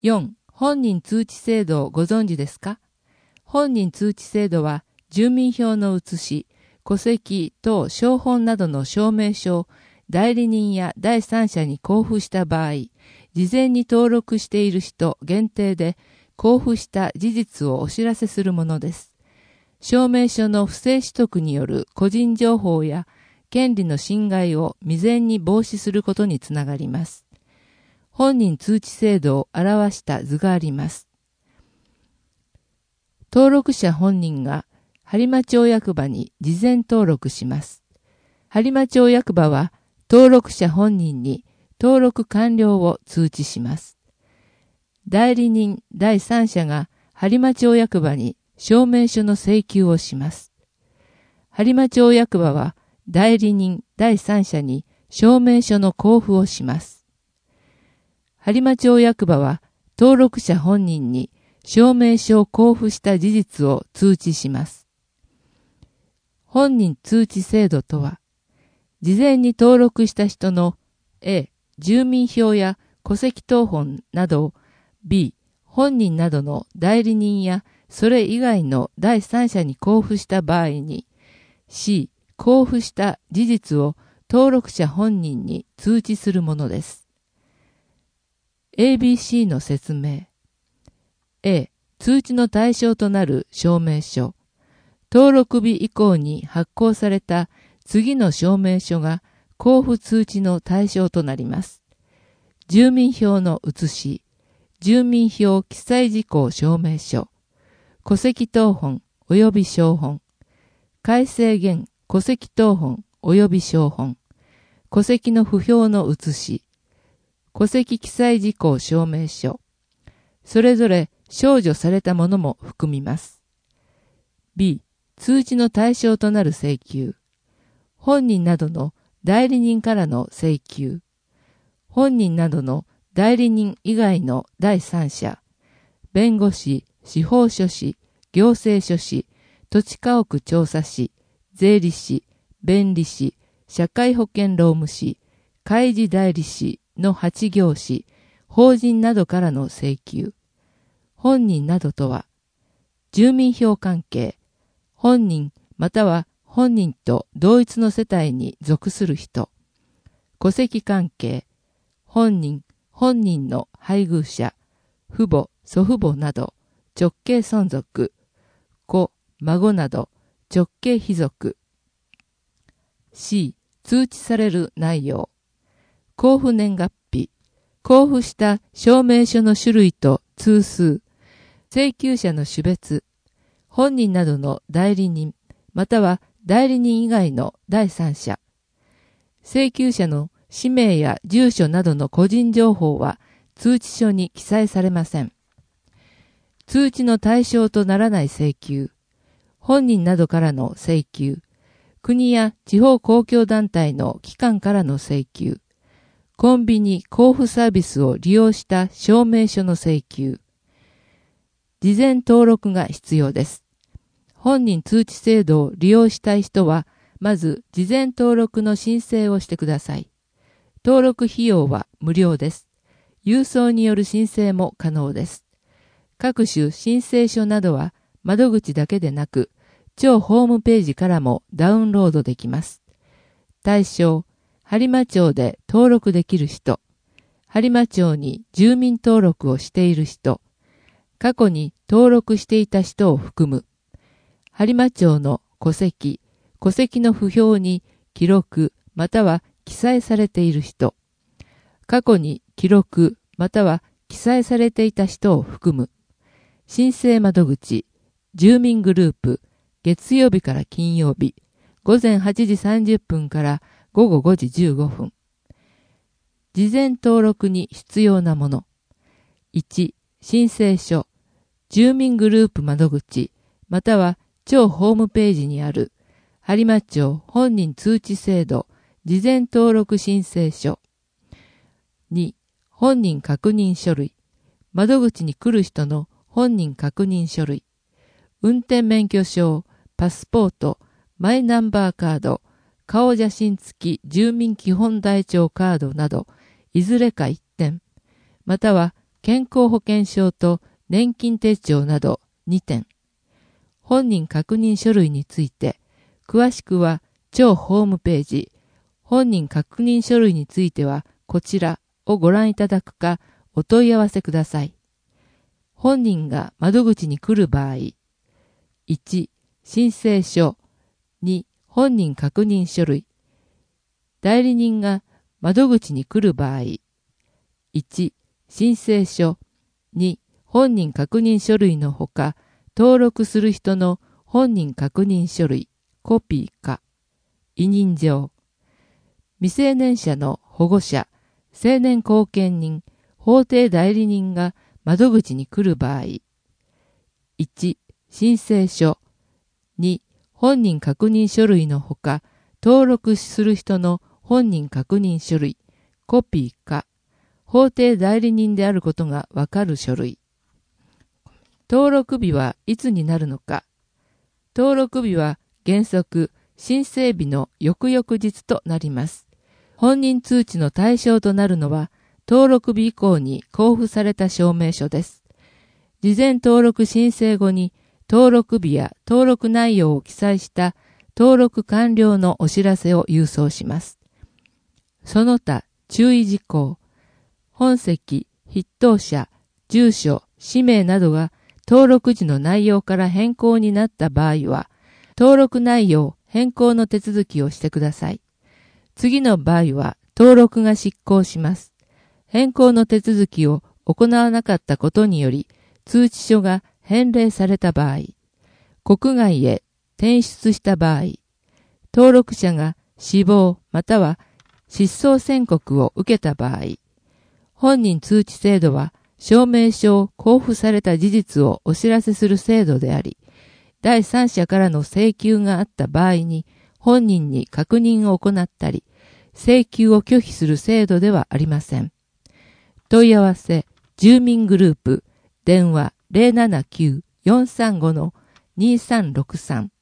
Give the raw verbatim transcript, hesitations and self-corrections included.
よん、本人通知制度をご存知ですか？本人通知制度は、住民票の写し、戸籍等証本などの証明書を代理人や第三者に交付した場合、事前に登録している人限定で交付した事実をお知らせするものです。証明書の不正取得による個人情報や権利の侵害を未然に防止することにつながります。本人通知制度を表した図があります。登録者本人が播磨町役場に事前登録します。播磨町役場は登録者本人に登録完了を通知します。代理人第三者が播磨町役場に証明書の請求をします。播磨町役場は代理人第三者に証明書の交付をします。播磨町役場は登録者本人に証明書を交付した事実を通知します。本人通知制度とは、事前に登録した人の A、住民票や戸籍謄本などを B、本人などの代理人やそれ以外の第三者に交付した場合に C、交付した事実を登録者本人に通知するものです。エービーシー の説明。A、通知の対象となる証明書。登録日以降に発行された次の証明書が交付通知の対象となります。住民票の写し、住民票記載事項証明書、戸籍謄本及び証本、改正現戸籍謄本及び証本、戸籍の不評の写し、戸籍記載事項証明書、それぞれ少女されたものも含みます。B、通知の対象となる請求、本人などの代理人からの請求、本人などの代理人以外の第三者、弁護士、司法書士、行政書士、土地家屋調査士、税理士、弁理士、社会保険労務士、開示代理士の八業士、法人などからの請求。本人などとは、住民票関係、本人または本人と同一の世帯に属する人、戸籍関係、本人、本人の配偶者、父母、祖父母など、直系孫族、子、孫など、直系卑属。C、通知される内容。交付年月日、交付した証明書の種類と通数、請求者の種別、本人などの代理人、または代理人以外の第三者。請求者の氏名や住所などの個人情報は通知書に記載されません。通知の対象とならない請求、本人などからの請求、国や地方公共団体の機関からの請求、コンビニ交付サービスを利用した証明書の請求、事前登録が必要です。本人通知制度を利用したい人は、まず事前登録の申請をしてください。登録費用は無料です。郵送による申請も可能です。各種申請書などは窓口だけでなく、町ホームページからもダウンロードできます。対象、播磨町で登録できる人、播磨町に住民登録をしている人、過去に登録していた人を含む、播磨町の戸籍、戸籍の不評に記録または記載されている人、過去に記録または記載されていた人を含む、申請窓口、住民グループ、月曜日から金曜日、ごぜんはちじさんじゅっぷんからごごごじじゅうごふん。事前登録に必要なもの。いち、申請書、住民グループ窓口、または町ホームページにある、播磨町本人通知制度、事前登録申請書。に、本人確認書類。窓口に来る人の本人確認書類。運転免許証、パスポート、マイナンバーカード、顔写真付き住民基本台帳カードなど、いずれか一点、または健康保険証と年金手帳などにてん。本人確認書類について、詳しくは超ホームページ、本人確認書類についてはこちらをご覧いただくかお問い合わせください。本人が窓口に来る場合、いち、申請書、に、本人確認書類。代理人が窓口に来る場合、いち、申請書、に、本人確認書類のほか、登録する人の本人確認書類、コピーか、委任状。未成年者の保護者、成年後見人、法定代理人が窓口に来る場合、いち、申請書、に、本人確認書類のほか、登録する人の本人確認書類、コピーか、法定代理人であることがわかる書類。登録日はいつになるのか。登録日は原則、申請日の翌々日となります。本人通知の対象となるのは、登録日以降に交付された証明書です。事前登録申請後に、登録日や登録内容を記載した登録完了のお知らせを郵送します。その他、注意事項、本籍、筆頭者、住所、氏名などが登録時の内容から変更になった場合は、登録内容変更の手続きをしてください。次の場合は、登録が失効します。変更の手続きを行わなかったことにより、通知書が返礼された場合、国外へ転出した場合、登録者が死亡または失踪宣告を受けた場合、本人通知制度は証明書を交付された事実をお知らせする制度であり、第三者からの請求があった場合に本人に確認を行ったり、請求を拒否する制度ではありません。問い合わせ、住民グループ、電話 ゼロななきゅう よんさんご にさんろくさん